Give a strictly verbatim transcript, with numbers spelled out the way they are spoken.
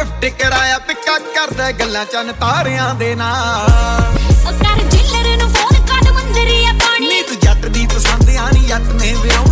gift ਕਰਾਇਆ ਪਿੱਕਾ ਕਰਦਾ ਗੱਲਾਂ ਚੰਨ ਤਾਰਿਆਂ ਦੇ ਨਾਲ ਉਹ ਕਰ ਜਿੱਲਰ ਨੂੰ ਫੋਨ ਕਰ ਮੰਦਰੀਆ ਪਾਣੀ ਨੀ ਤੂੰ ਜੱਟ ਦੀ ਪਸੰਦ ਆ ਨੀ ਜੱਟ ਨੇ ਵਿਆਹ